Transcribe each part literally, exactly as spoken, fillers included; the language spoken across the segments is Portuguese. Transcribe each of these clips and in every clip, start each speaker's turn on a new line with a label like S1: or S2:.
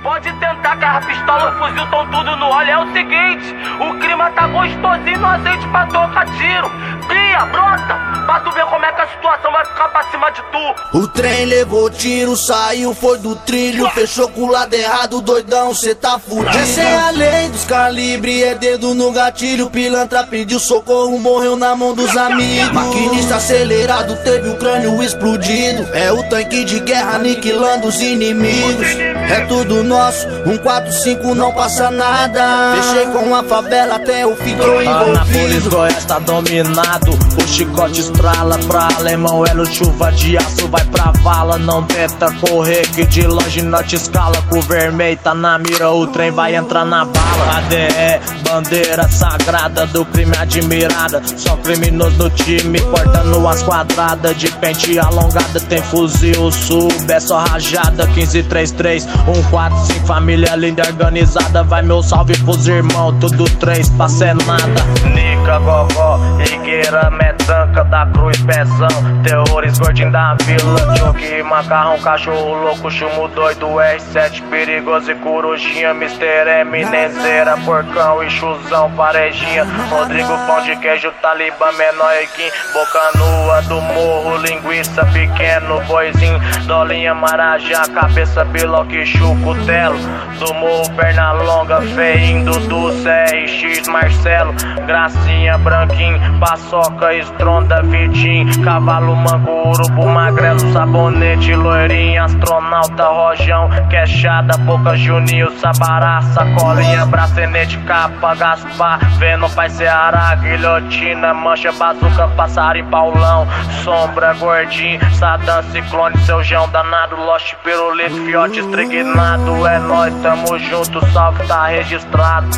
S1: Pode tentar que a pistola, o fuzil tão tudo no óleo. É o seguinte, o clima tá gostosinho no azeite pra tocar tiro. Cria, brota, pra tu ver como é que a situação vai ficar pra cima de tu.
S2: O trem levou tiro, saiu, foi do trilho. Fechou com o lado errado, doidão, cê tá fudido. Essa é a lei dos calibres, é dedo no gatilho. Pilantra pediu socorro, morreu na mão dos amigos. Maquinista acelerado, teve o crânio explodido. É o tanque de guerra aniquilando os inimigos. É tudo nosso, um quatro cinco não passa nada. Fechei com a favela até o fim, tô envolvido.
S3: Anápolis, Goiás tá dominado. O chicote estrala pra alemão, é chuva de aço, vai pra vala. Não tenta correr que de longe não te escala. Com o vermelho tá na mira, o trem vai entrar na bala. A D E, bandeira sagrada do crime admirada. Só criminoso no time, cortando as quadradas. De pente alongada, tem fuzil, sub, é só rajada. Quinze três três, um quatro cinco, família linda e organizada. Vai meu salve pros irmãos, tudo três, passe é nada. Nica, gogó, Higueira, Metanca, da Cruz, Pezão. Terrores, gordinho da vila, choque, macarrão, cachorro louco, chumo doido, R sete, perigoso e corujinha. Mister M, Nezeira, porcão e chuzão, parejinha. Rodrigo, pão de queijo, Talibã, menor e Kim. Boca nua do morro, linguiça pequeno, boizinho, dolinha, marajá, cabeça, biloque, chucutelo. Do morro, perna longa, feinho, Dudu, C R X, Marcelo. Gracinha, branquinho, paçoca, estronda, Vitinho. Cavalo, mango, urubu, magrelo, sabonete, loirinho. Astronauta, rojão, queixada, boca, Juninho, Sabará, sacolinha, bracenete, capa, Gaspar. Vendo, pai, Ceará, guilhotina, mancha, bazuca, passarinho, Paulão. Sombra, gordinho, Sadam, ciclone, seu João danado. Lost, pirulito, fiote, estrignado. É nóis, tamo junto, salve, tá registrado.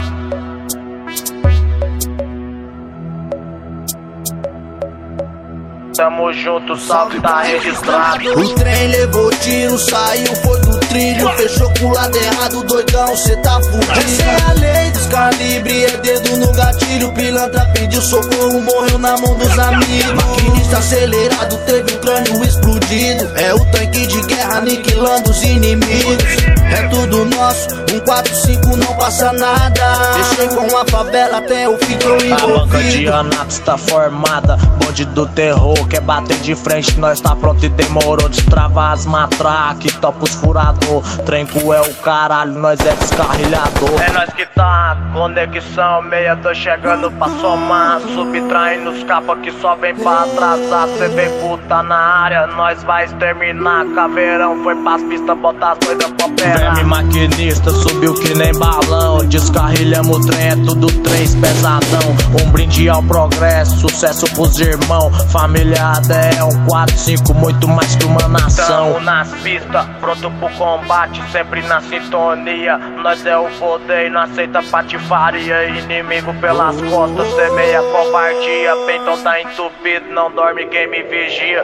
S3: Tamo junto, salve, tá registrado.
S2: O trem levou tiro, saiu, foi do trilho. Fechou com o lado errado, doidão, cê tá fudido. Essa é a lei dos calibres, é dedo no gatilho. Pilantra pediu socorro, morreu na mão dos amigos. Maquinista acelerado, teve o crânio explodido. É o tanque de guerra aniquilando os inimigos. É tudo nosso, um quatro cinco não passa nada. Fechei com a favela até o fim, tô envolvido.
S3: A banca de Anápolis tá formada, bonde do terror. Quer bater de frente, nós tá pronto e demorou. Destravar as matraques, topa os furador. Trenco é o caralho, nós é descarrilhador. É nós que tá, conexão meia, tô chegando pra somar. Subtraindo os capa que só vem pra atrasar. Cê vem puta na área, nós vai exterminar. Caveirão foi pras pistas, botar as coisas pra operar. Verme maquinista, subiu que nem balão. Descarrilhamos o trem, é tudo três pesadão. Um brinde ao progresso, sucesso pros irmãos. Família é um quatro cinco, muito mais que uma nação. Tamo nas pistas, pronto pro combate, sempre na sintonia. Nós é o poder e não aceita patifaria. Inimigo pelas costas, semeia covardia. Peitão tá entupido, não dorme quem me vigia.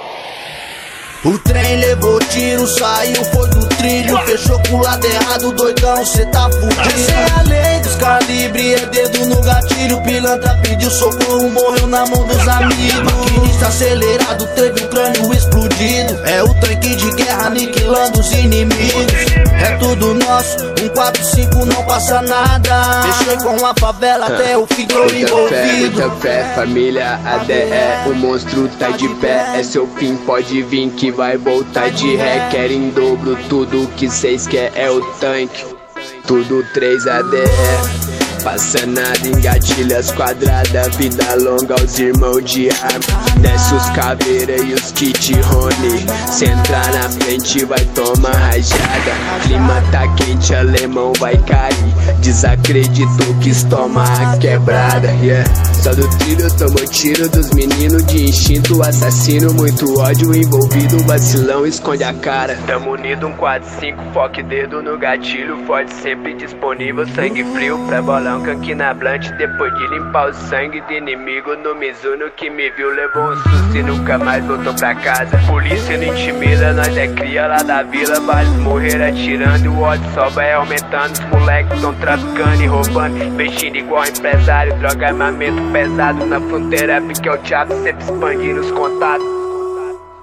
S2: O trem levou tiro, saiu, foi do trilho. Fechou com o lado errado, doidão, cê tá fudido. Essa é a lei dos calibres, é dedo no gatilho. Pilantra pediu socorro, morreu na mão dos amigos. Maquinista acelerado, teve o crânio explodido. É o tanque de guerra aniquilando os inimigos. É tudo nosso, um quatro cinco não passa nada. Fechei com a favela até o fim, tô envolvido.
S4: Muita fé, muita fé, família A D E. O monstro tá de pé, é seu fim, pode vir que vai voltar de ré. Quer em dobro, tudo que cês quer é o tanque. Tudo três A D E. Passa nada, engatilha as quadradas. Vida longa aos irmãos de arma. Desce os caveira e os kit Rony. Se entrar na frente vai tomar rajada. Clima tá quente, alemão vai cair. Desacredito que toma a quebrada, yeah. Só do trilho tomou tiro dos meninos de instinto assassino. Muito ódio envolvido, vacilão esconde a cara. Tamo unido, um quatro cinco, foque dedo no gatilho. Forte sempre disponível, sangue frio pra bolão, canquina blunt. Depois de limpar o sangue de inimigo no Mizuno que me viu, levou um susto e nunca mais voltou pra casa. Polícia não intimida, nós é cria lá da vila. Vários morreram atirando e o ódio só vai aumentando. Os moleques tão traficando e roubando, investindo igual empresário. Droga, armamento pesado na fronteira, porque é o teatro sempre expandindo os contatos.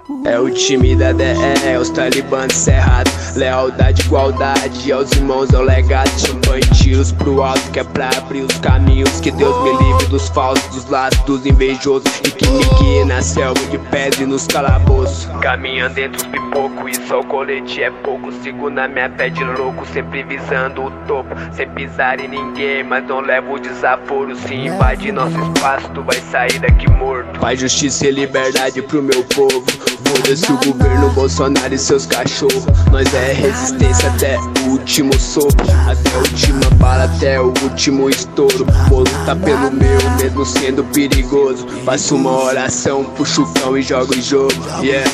S4: É o time da D E, é os talibãs de cerrado. Lealdade, igualdade, aos irmãos é o legado. Champanhe, tiros pro alto, que é pra abrir os caminhos. Que Deus me livre dos falsos, dos laços, dos invejosos. E que me guie na selva de pedra e nos calabouços. Caminhando entre os pipocos e só o colete é pouco. Sigo na minha fé de louco, sempre visando o topo. Sem pisar em ninguém, mas não levo desaforo. Se invade nosso espaço, tu vai sair daqui morto. Paz, justiça e liberdade pro meu povo. Foda-se o governo Bolsonaro e seus cachorros. Nós é resistência até o último sopro, até a última bala, até o último estouro. Vou lutar pelo meu, mesmo sendo perigoso. Faço uma oração, puxo o cão e jogo o jogo. Yeah.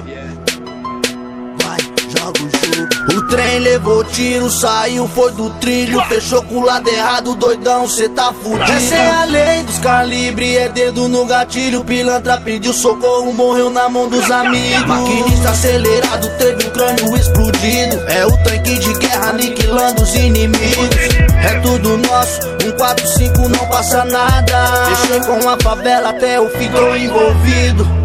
S2: O trem levou tiro, saiu, foi do trilho. Fechou com o lado errado, doidão, cê tá fudido. Essa é a lei dos calibre, é dedo no gatilho. Pilantra pediu socorro, morreu na mão dos amigos. Maquinista acelerado, teve um crânio explodido. É o tanque de guerra aniquilando os inimigos. É tudo nosso, um quatro cinco não passa nada. Fechei com a favela, até o fim tô envolvido.